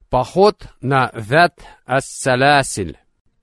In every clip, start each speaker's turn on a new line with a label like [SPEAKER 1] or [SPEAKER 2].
[SPEAKER 1] Поход на Зат ас-Саласиль.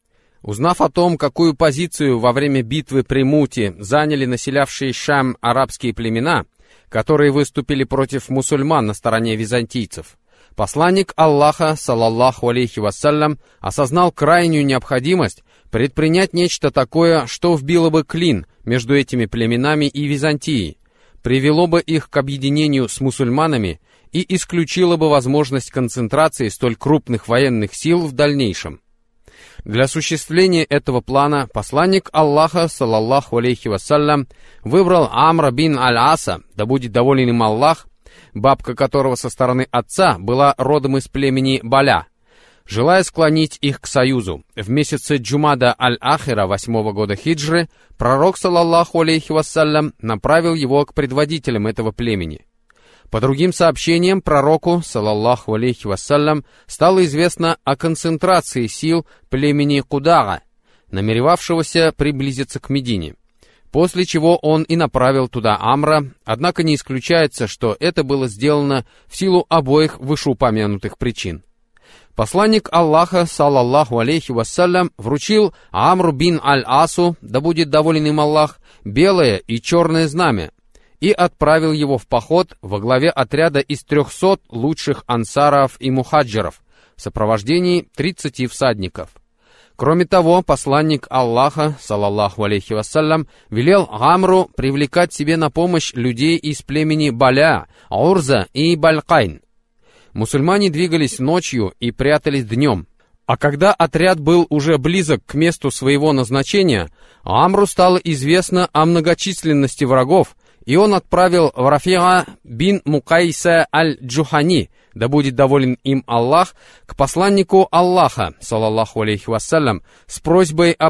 [SPEAKER 1] Узнав о том, какую позицию во время битвы при Муте заняли населявшие Шам арабские племена, которые выступили против мусульман на стороне византийцев, посланник Аллаха, салаллаху алейхи вассалям, осознал крайнюю необходимость предпринять нечто такое, что вбило бы клин между этими племенами и Византией, привело бы их к объединению с мусульманами и исключило бы возможность концентрации столь крупных военных сил в дальнейшем. Для осуществления этого плана посланник Аллаха, салаллаху алейхи вассалям, выбрал Амра бин Аль-Аса, да будет доволен им Аллах, бабка которого со стороны отца была родом из племени Баля, желая склонить их к союзу. В месяце Джумада Аль-Ахира 8-го года хиджры пророк, салаллаху алейхи вассалям, направил его к предводителям этого племени. По другим сообщениям, пророку, салаллаху алейхи вассалям, стало известно о концентрации сил племени Кудага, намеревавшегося приблизиться к Медине, после чего он и направил туда Амра, однако не исключается, что это было сделано в силу обоих вышеупомянутых причин. Посланник Аллаха, салаллаху алейхи вассалям, вручил Амру бин Аль-Асу, да будет доволен им Аллах, белое и черное знамя, и отправил его в поход во главе отряда из 300 лучших ансаров и мухаджиров в сопровождении 30 всадников. Кроме того, посланник Аллаха, салаллаху алейхи вассалям, велел Амру привлекать себе на помощь людей из племени Баля, Урза и Балькайн. Мусульмане двигались ночью и прятались днем. А когда отряд был уже близок к месту своего назначения, Амру стало известно о многочисленности врагов, и он отправил Рафиа бин Мукайса аль-Джухани, да будет доволен им Аллах, к посланнику Аллаха, салаллаху алейхи вассалям, с просьбой о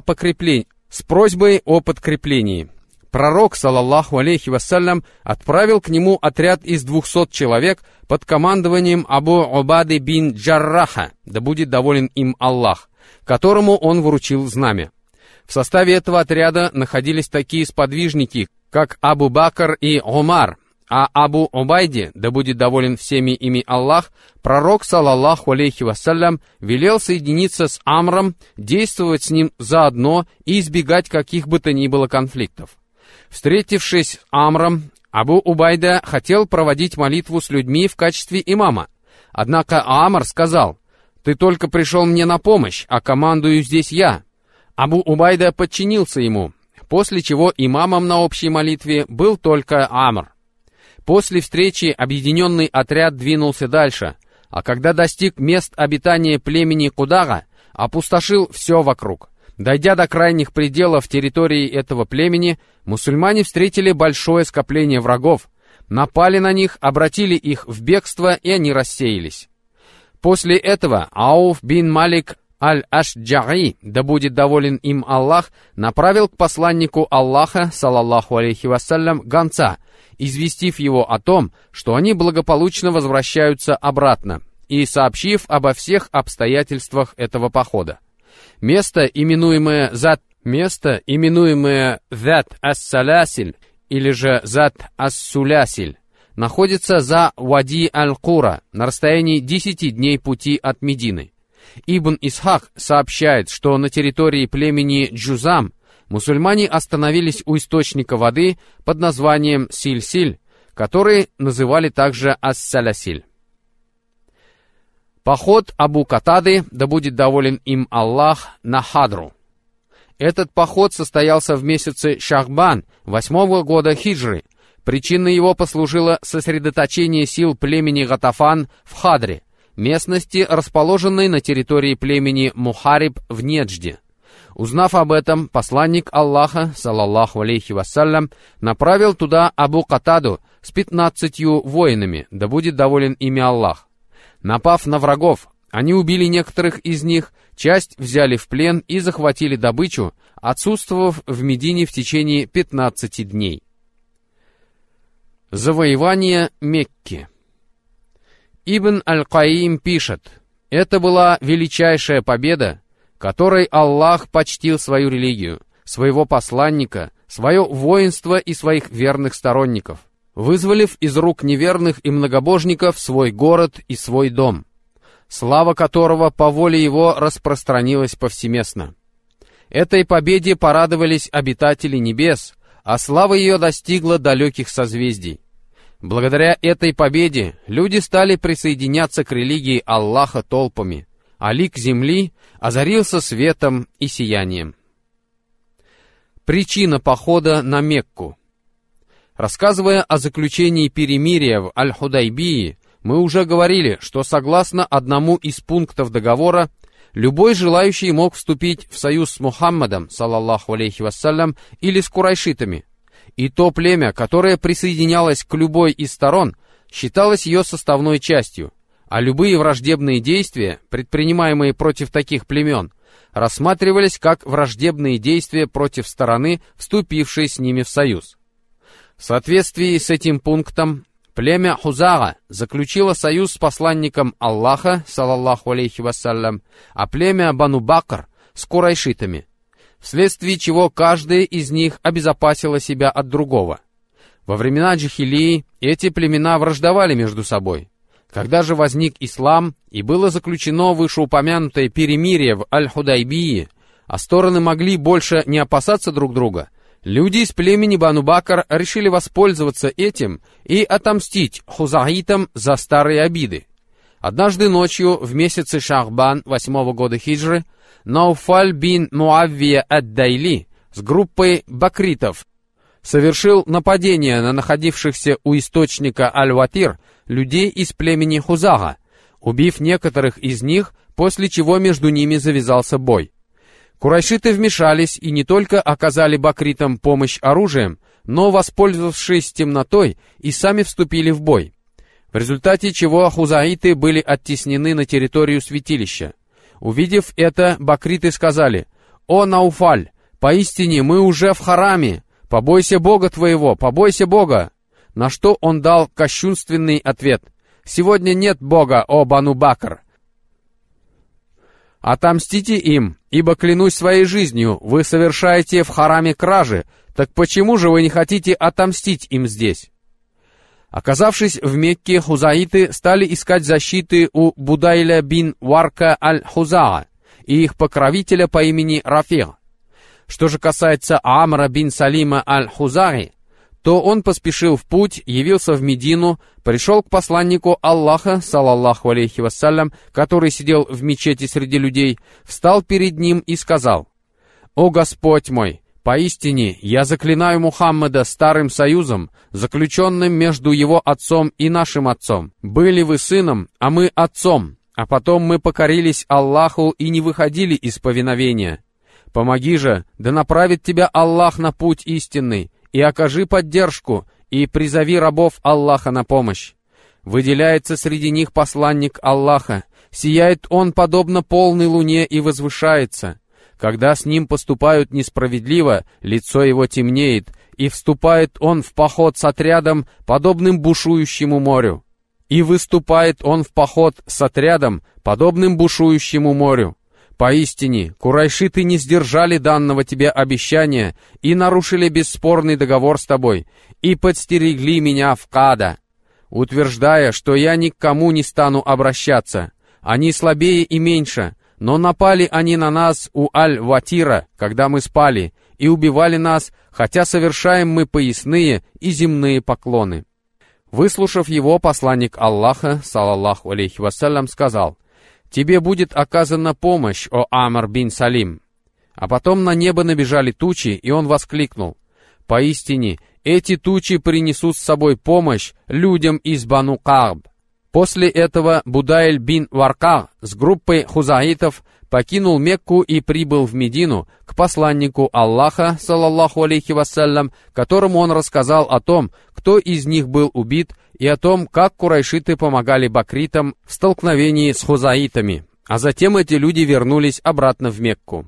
[SPEAKER 1] подкреплении. Пророк, салаллаху алейхи вассалям, отправил к нему отряд из 200 человек под командованием Абу Убады бин Джарраха, да будет доволен им Аллах, которому он вручил знамя. В составе этого отряда находились такие сподвижники, как Абу Бакр и Умар, а Абу Убайде, да будет доволен всеми ими Аллах, пророк, салаллаху алейхи вассалям, велел соединиться с Амром, действовать с ним заодно и избегать каких бы то ни было конфликтов. Встретившись с Амром, Абу Убайда хотел проводить молитву с людьми в качестве имама. Однако Амр сказал: «Ты только пришел мне на помощь, а командую здесь я». Абу Убайда подчинился ему, после чего имамом на общей молитве был только Амр. После встречи объединенный отряд двинулся дальше, а когда достиг мест обитания племени Кудага, опустошил все вокруг. Дойдя до крайних пределов территории этого племени, мусульмане встретили большое скопление врагов, напали на них, обратили их в бегство, и они рассеялись. После этого Ауф бин Малик Аль-Ашджаи, да будет доволен им Аллах, направил к посланнику Аллаха, салаллаху алейхи вассалям, гонца, известив его о том, что они благополучно возвращаются обратно, и сообщив обо всех обстоятельствах этого похода. Место, именуемое Зат ас-Саласиль, или же Зат ас-Сулясиль, находится за Вади аль-Кура, на расстоянии 10 дней пути от Медины. Ибн Исхак сообщает, что на территории племени Джузам мусульмане остановились у источника воды под названием Силь-Силь, который называли также Ас-Саласиль. Поход Абу Катады, да будет доволен им Аллах, на Хадру. Этот поход состоялся в месяце Шахбан 8-го года хиджры. Причиной его послужило сосредоточение сил племени Гатафан в Хадре, местности, расположенной на территории племени Мухариб в Неджде. Узнав об этом, посланник Аллаха, салаллаху алейхи вассалям, направил туда Абу Катаду с 15 воинами, да будет доволен ими Аллах. Напав на врагов, они убили некоторых из них, часть взяли в плен и захватили добычу, отсутствовав в Медине в течение 15 дней. Завоевание Мекки. Ибн Аль-Каим пишет: «Это была величайшая победа, которой Аллах почтил свою религию, своего посланника, свое воинство и своих верных сторонников, вызволив из рук неверных и многобожников свой город и свой дом. слава которого по воле его распространилась повсеместно. Этой победе порадовались обитатели небес, а слава ее достигла далеких созвездий. Благодаря этой победе люди стали присоединяться к религии Аллаха толпами, а лик земли озарился светом и сиянием. Причина похода на Мекку. Рассказывая о заключении перемирия в Аль-Худайбии, мы уже говорили, что согласно одному из пунктов договора, любой желающий мог вступить в союз с Мухаммадом, саллаллаху алейхи вассалям, или с курайшитами, и то племя, которое присоединялось к любой из сторон, считалось ее составной частью, а любые враждебные действия, предпринимаемые против таких племен, рассматривались как враждебные действия против стороны, вступившей с ними в союз. В соответствии с этим пунктом, племя Хузага заключило союз с посланником Аллаха, саллаллаху алейхи вассалям, а племя Бану Бакр с курайшитами, вследствие чего каждая из них обезопасила себя от другого. Во времена джахилии эти племена враждовали между собой. Когда же возник ислам и было заключено вышеупомянутое перемирие в Аль-Худайбии, а стороны могли больше не опасаться друг друга, люди из племени Бану Бакр решили воспользоваться этим и отомстить хузаитам за старые обиды. Однажды ночью в месяце Шахбан 8-го года хиджры Науфаль бин Муаввия ад-Дайли с группой бакритов совершил нападение на находившихся у источника Аль-Ватир людей из племени Хузага, убив некоторых из них, после чего между ними завязался бой. Курайшиты вмешались и не только оказали бакритам помощь оружием, но, воспользовавшись темнотой, и сами вступили в бой, в результате чего хузаиты были оттеснены на территорию святилища. Увидев это, бакриты сказали: «О Науфаль, поистине мы уже в хараме, побойся Бога твоего, побойся Бога!» На что он дал кощунственный ответ: «Сегодня нет Бога, о Бану Бакр. Отомстите им, ибо, клянусь своей жизнью, вы совершаете в хараме кражи, так почему же вы не хотите отомстить им здесь?» Оказавшись в Мекке, хузаиты стали искать защиты у Будайля бин Варка аль-Хузаа и их покровителя по имени Рафиг. Что же касается Амра бин Салима аль-Хузаи, то он поспешил в путь, явился в Медину, пришел к посланнику Аллаха, саллаллаху алейхи вассалям, который сидел в мечети среди людей, встал перед ним и сказал: «О Господь мой, поистине я заклинаю Мухаммада старым союзом, заключенным между его отцом и нашим отцом. Были вы сыном, а мы отцом, а потом мы покорились Аллаху и не выходили из повиновения. Помоги же, да направит тебя Аллах на путь истинный, и окажи поддержку, и призови рабов Аллаха на помощь. Выделяется среди них посланник Аллаха, сияет он подобно полной луне и возвышается. Когда с ним поступают несправедливо, лицо его темнеет, и вступает он в поход с отрядом, подобным бушующему морю. И выступает он в поход с отрядом, подобным бушующему морю. Поистине, курайшиты не сдержали данного тебе обещания и нарушили бесспорный договор с тобой, и подстерегли меня в Када, утверждая, что я ни к кому не стану обращаться. Они слабее и меньше, но напали они на нас у Аль-Ватира, когда мы спали, и убивали нас, хотя совершаем мы поясные и земные поклоны». Выслушав его, посланник Аллаха, саллаллаху алейхи вассалям, сказал: «Тебе будет оказана помощь, о Амр бин Салим». А потом на небо набежали тучи, и он воскликнул: «Поистине, эти тучи принесут с собой помощь людям из Бану Кааб». После этого Будайль бин Варка с группой хузаитов покинул Мекку и прибыл в Медину к посланнику Аллаха, саллаллаху алейхи вассалям, которому он рассказал о том, кто из них был убит, и о том, как курайшиты помогали бакритам в столкновении с хузаитами, а затем эти люди вернулись обратно в Мекку.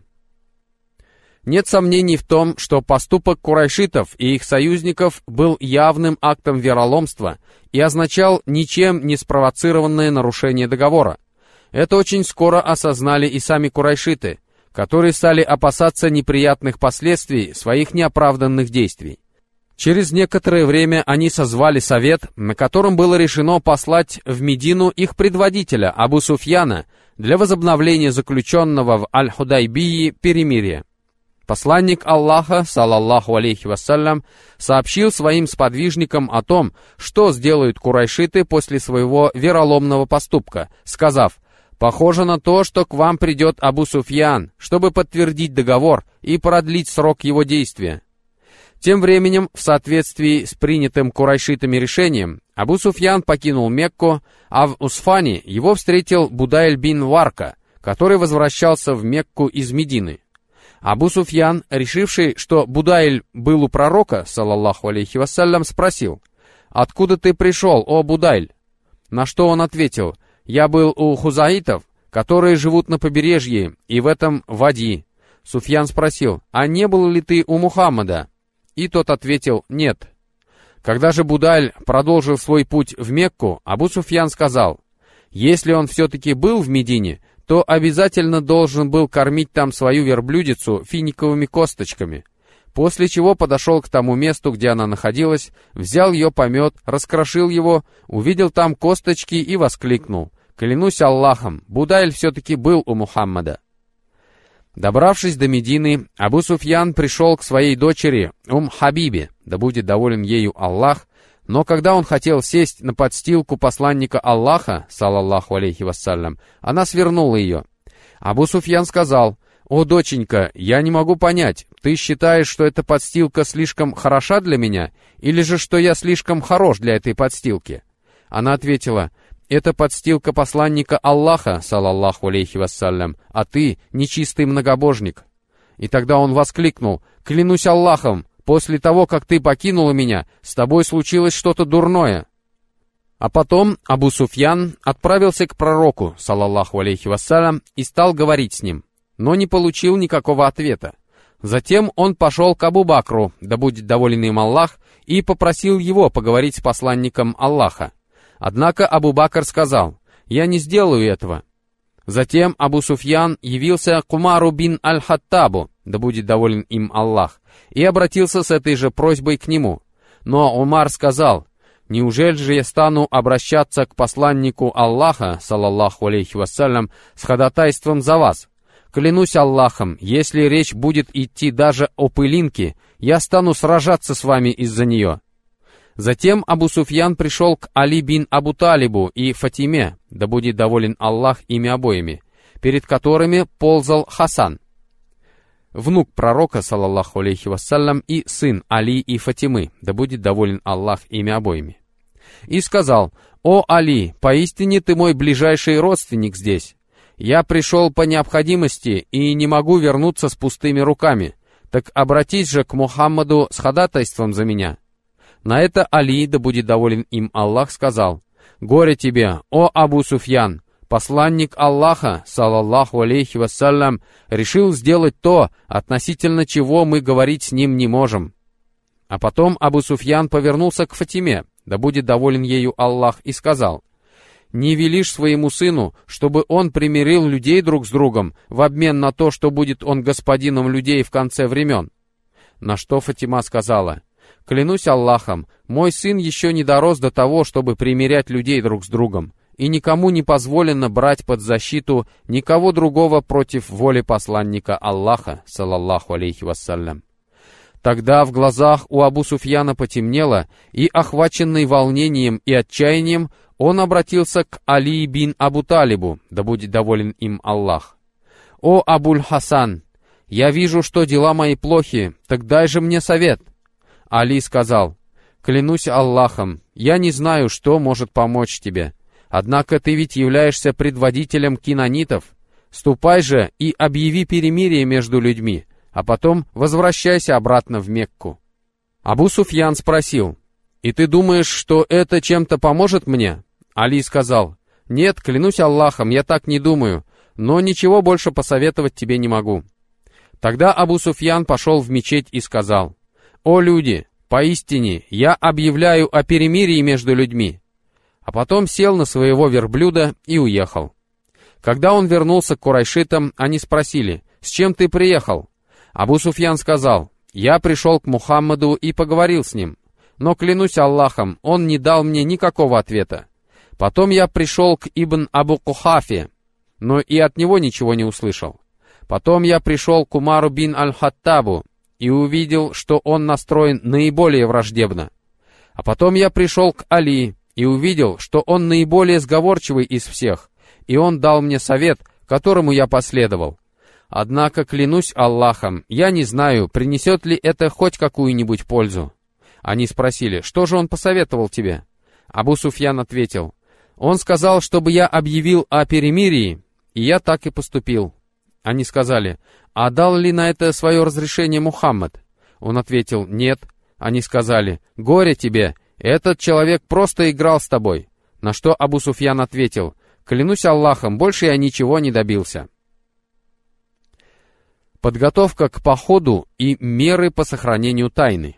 [SPEAKER 1] Нет сомнений в том, что поступок курайшитов и их союзников был явным актом вероломства и означал ничем не спровоцированное нарушение договора. Это очень скоро осознали и сами курайшиты, которые стали опасаться неприятных последствий своих неоправданных действий. Через некоторое время они созвали совет, на котором было решено послать в Медину их предводителя Абу Суфьяна для возобновления заключенного в Аль-Худайбии перемирия. Посланник Аллаха, салаллаху алейхи вассалям, сообщил своим сподвижникам о том, что сделают курайшиты после своего вероломного поступка, сказав: «Похоже на то, что к вам придет Абу Суфьян, чтобы подтвердить договор и продлить срок его действия». Тем временем, в соответствии с принятым курайшитами решением, Абу Суфьян покинул Мекку, а в Усфане его встретил Будайль бин Варка, который возвращался в Мекку из Медины. Абу Суфьян, решивший, что Будайль был у пророка, салаллаху алейхи вассалям, спросил: «Откуда ты пришел, о Будайль?» На что он ответил: «Я был у хузаитов, которые живут на побережье и в этом вади». Суфьян спросил: «А не был ли ты у Мухаммада?» И тот ответил: «Нет». Когда же Будайль продолжил свой путь в Мекку, Абу Суфьян сказал: «Если он все-таки был в Медине, то обязательно должен был кормить там свою верблюдицу финиковыми косточками». После чего подошел к тому месту, где она находилась, взял ее помет, раскрошил его, увидел там косточки и воскликнул: «Клянусь Аллахом, Будайль все-таки был у Мухаммада». Добравшись до Медины, Абу Суфьян пришел к своей дочери Хабибе, да будет доволен ею Аллах, но когда он хотел сесть на подстилку посланника Аллаха, салаллаху алейхи вассалям, она свернула ее. Абу Суфьян сказал: «О, доченька, я не могу понять, ты считаешь, что эта подстилка слишком хороша для меня, или же что я слишком хорош для этой подстилки?» Она ответила: «Это подстилка посланника Аллаха, салаллаху алейхи вассалям, а ты нечистый многобожник». И тогда он воскликнул: «Клянусь Аллахом, после того, как ты покинула меня, с тобой случилось что-то дурное». А потом Абу Суфьян отправился к пророку, салаллаху алейхи вассалям, и стал говорить с ним, но не получил никакого ответа. Затем он пошел к Абу Бакру, да будет доволен им Аллах, и попросил его поговорить с посланником Аллаха. Однако Абу Бакр сказал: «Я не сделаю этого». Затем Абу Суфьян явился к Умару бин Аль-Хаттабу, да будет доволен им Аллах, и обратился с этой же просьбой к нему. Но Умар сказал: «Неужели же я стану обращаться к посланнику Аллаха, салаллаху алейхи вассалям, с ходатайством за вас? Клянусь Аллахом, если речь будет идти даже о пылинке, я стану сражаться с вами из-за нее». Затем Абу Суфьян пришел к Али бин Абу Талибу и Фатиме, да будет доволен Аллах ими обоими, перед которыми ползал Хасан, внук пророка, салаллаху алейхи вассалям, и сын Али и Фатимы, да будет доволен Аллах ими обоими. И сказал: «О Али, поистине ты мой ближайший родственник здесь. Я пришел по необходимости и не могу вернуться с пустыми руками, так обратись же к Мухаммаду с ходатайством за меня». На это Али, да будет доволен им Аллах, сказал: «Горе тебе, о Абу Суфьян! Посланник Аллаха, салаллаху алейхи вассалям, решил сделать то, относительно чего мы говорить с ним не можем». А потом Абу Суфьян повернулся к Фатиме, да будет доволен ею Аллах, и сказал: «Не велишь своему сыну, чтобы он примирил людей друг с другом в обмен на то, что будет он господином людей в конце времен?» На что Фатима сказала: «Клянусь Аллахом, мой сын еще не дорос до того, чтобы примирять людей друг с другом, и никому не позволено брать под защиту никого другого против воли посланника Аллаха, салаллаху алейхи вассалям». Тогда в глазах у Абу Суфьяна потемнело, и, охваченный волнением и отчаянием, он обратился к Али бин Абу Талибу, да будет доволен им Аллах: «О Абуль Хасан, я вижу, что дела мои плохи, так дай же мне совет». Али сказал: «Клянусь Аллахом, я не знаю, что может помочь тебе. Однако ты ведь являешься предводителем кинанитов. Ступай же и объяви перемирие между людьми, а потом возвращайся обратно в Мекку». Абу Суфьян спросил: «И ты думаешь, что это чем-то поможет мне?» Али сказал: «Нет, клянусь Аллахом, я так не думаю, но ничего больше посоветовать тебе не могу». Тогда Абу Суфьян пошел в мечеть и сказал: «О люди, поистине я объявляю о перемирии между людьми». А потом сел на своего верблюда и уехал. Когда он вернулся к курайшитам, они спросили: «С чем ты приехал?» Абу Суфьян сказал: Я пришел к Мухаммаду и поговорил с ним, но, клянусь Аллахом, он не дал мне никакого ответа. Потом я пришел к Ибн Абу Кухафе, но и от него ничего не услышал. Потом я пришел к Умару бин Аль-Хаттабу и увидел, что он настроен наиболее враждебно. А потом я пришел к Али и увидел, что он наиболее сговорчивый из всех, и он дал мне совет, которому я последовал. Однако, клянусь Аллахом, я не знаю, принесет ли это хоть какую-нибудь пользу. Они спросили, что же он посоветовал тебе? Абу Суфьян ответил, он сказал, чтобы я объявил о перемирии, и я так и поступил. Они сказали, а дал ли на это свое разрешение Мухаммад? Он ответил, нет. Они сказали, горе тебе, этот человек просто играл с тобой. На что Абу Суфьян ответил, клянусь Аллахом, больше я ничего не добился. Подготовка к походу и меры по сохранению тайны.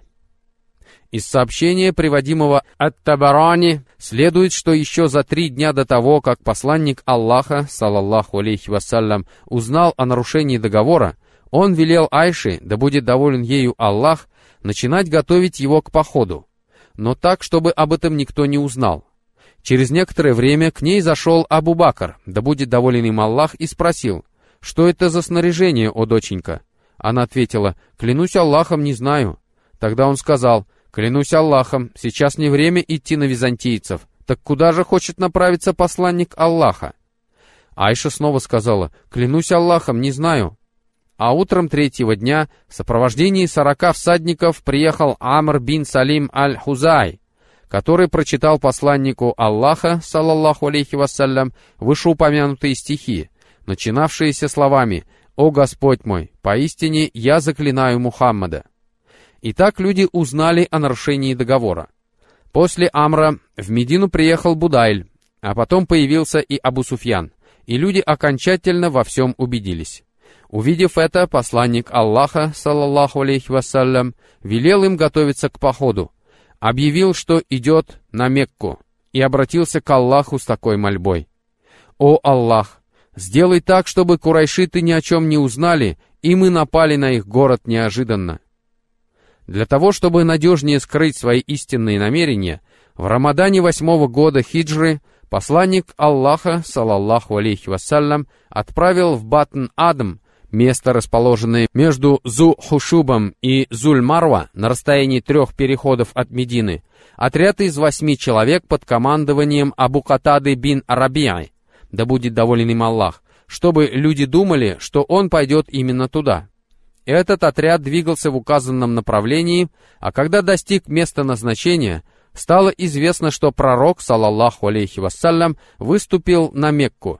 [SPEAKER 1] Из сообщения, приводимого ат-Табарани, следует, что еще за 3 дня до того, как посланник Аллаха, салаллаху алейхи вассалям, узнал о нарушении договора, он велел Айше, да будет доволен ею Аллах, начинать готовить его к походу, но так, чтобы об этом никто не узнал. Через некоторое время к ней зашел Абу Бакр, да будет доволен им Аллах, и спросил, что это за снаряжение, о доченька? Она ответила, клянусь Аллахом, не знаю. Тогда он сказал, клянусь Аллахом, сейчас не время идти на византийцев, так куда же хочет направиться посланник Аллаха? Айша снова сказала, клянусь Аллахом, не знаю. А утром 3-го дня в сопровождении 40 всадников приехал Амр бин Салим аль-Хузай, который прочитал посланнику Аллаха, салаллаху алейхи вассалям, вышеупомянутые стихи, начинавшиеся словами «О Господь мой, поистине я заклинаю Мухаммада». И так люди узнали о нарушении договора. После Амра в Медину приехал Будайль, а потом появился и Абу Суфьян, и люди окончательно во всем убедились. Увидев это, посланник Аллаха, салаллаху алейхи вассалям, велел им готовиться к походу, объявил, что идет на Мекку, и обратился к Аллаху с такой мольбой. «О Аллах, сделай так, чтобы курайшиты ни о чем не узнали, и мы напали на их город неожиданно». Для того, чтобы надежнее скрыть свои истинные намерения, в Рамадане 8-го года хиджры посланник Аллаха, салаллаху алейхи вассалям, отправил в Батн-Адм, место, расположенное между Зу-Хушубом и Зуль-Марва на расстоянии 3 переходов от Медины, отряд из 8 человек под командованием Абу Катады бин Раби'и, да будет доволен им Аллах, чтобы люди думали, что он пойдет именно туда. Этот отряд двигался в указанном направлении, а когда достиг места назначения, стало известно, что пророк, салаллаху алейхи вассалям, выступил на Мекку,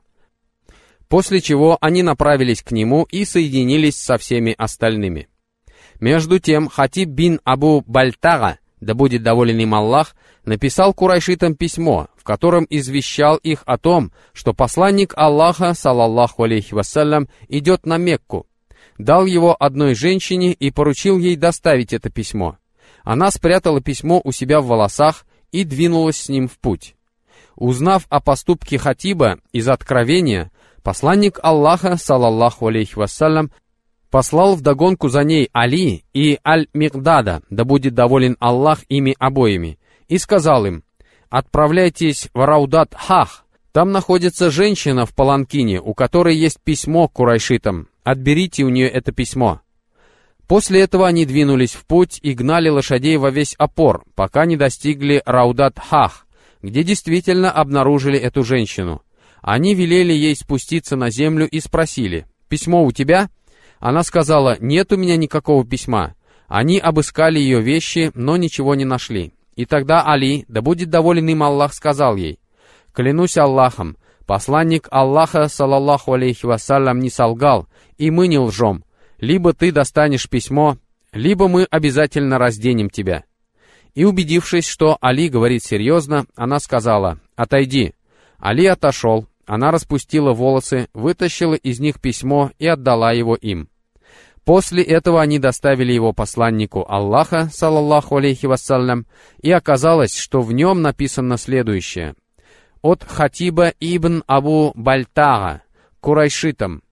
[SPEAKER 1] после чего они направились к нему и соединились со всеми остальными. Между тем, Хатиб бин Абу Бальтага, да будет доволен им Аллах, написал курайшитам письмо, в котором извещал их о том, что посланник Аллаха, салаллаху алейхи вассалям, идет на Мекку, дал его одной женщине и поручил ей доставить это письмо. Она спрятала письмо у себя в волосах и двинулась с ним в путь. Узнав о поступке Хатиба из откровения, посланник Аллаха, салаллаху алейхи вассалям, послал вдогонку за ней Али и Аль-Микдада, да будет доволен Аллах ими обоими, и сказал им, «Отправляйтесь в Раудат-Хах, там находится женщина в паланкине, у которой есть письмо к курайшитам, отберите у нее это письмо». После этого они двинулись в путь и гнали лошадей во весь опор, пока не достигли Раудат-Хах, где действительно обнаружили эту женщину. Они велели ей спуститься на землю и спросили, «Письмо у тебя?» Она сказала, «Нет у меня никакого письма». Они обыскали ее вещи, но ничего не нашли. И тогда Али, да будет доволен им Аллах, сказал ей, «Клянусь Аллахом, посланник Аллаха, салаллаху алейхи вассалям, не солгал, и мы не лжем. Либо ты достанешь письмо, либо мы обязательно разденем тебя». И убедившись, что Али говорит серьезно, она сказала, «Отойди». Али отошел, она распустила волосы, вытащила из них письмо и отдала его им. После этого они доставили его посланнику Аллаха, салаллаху алейхи вассалям, и оказалось, что в нем написано следующее. От Хатиба ибн Абу Бальтага, курайшитам.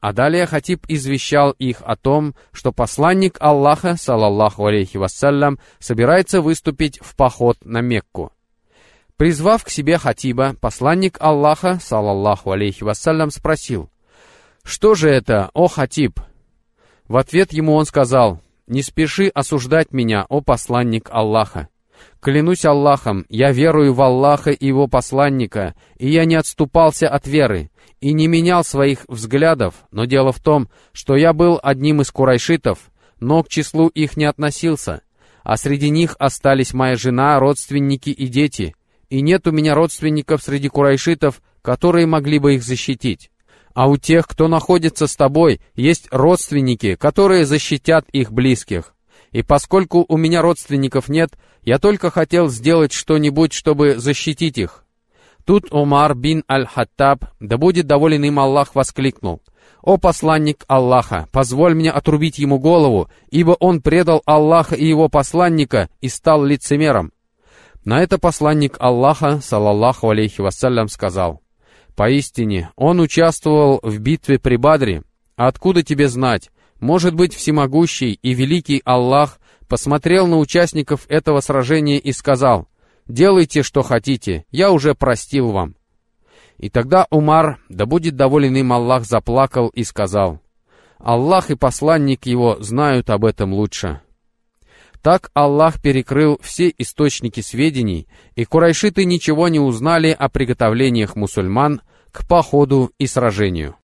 [SPEAKER 1] А далее хатиб извещал их о том, что посланник Аллаха, салаллаху алейхи вассалям, собирается выступить в поход на Мекку. Призвав к себе хатиба, посланник Аллаха, салаллаху алейхи вассалям, спросил: «Что же это, о хатиб?» В ответ ему он сказал: «Не спеши осуждать меня, о посланник Аллаха. Клянусь Аллахом, я верую в Аллаха и его посланника, и я не отступался от веры, и не менял своих взглядов, но дело в том, что я был одним из курайшитов, но к числу их не относился, а среди них остались моя жена, родственники и дети, и нет у меня родственников среди курайшитов, которые могли бы их защитить. А у тех, кто находится с тобой, есть родственники, которые защитят их близких. И поскольку у меня родственников нет, я только хотел сделать что-нибудь, чтобы защитить их». Тут Умар бин Аль-Хаттаб, да будет доволен им Аллах, воскликнул: «О посланник Аллаха, позволь мне отрубить ему голову, ибо он предал Аллаха и его посланника и стал лицемером». На это посланник Аллаха, салаллаху алейхи вассалям, сказал: «Поистине, он участвовал в битве при Бадре. А откуда тебе знать? Может быть, всемогущий и великий Аллах посмотрел на участников этого сражения и сказал: делайте, что хотите, я уже простил вам». И тогда Умар, да будет доволен им Аллах, заплакал и сказал: «Аллах и посланник его знают об этом лучше». Так Аллах перекрыл все источники сведений, и курайшиты ничего не узнали о приготовлениях мусульман к походу и сражению.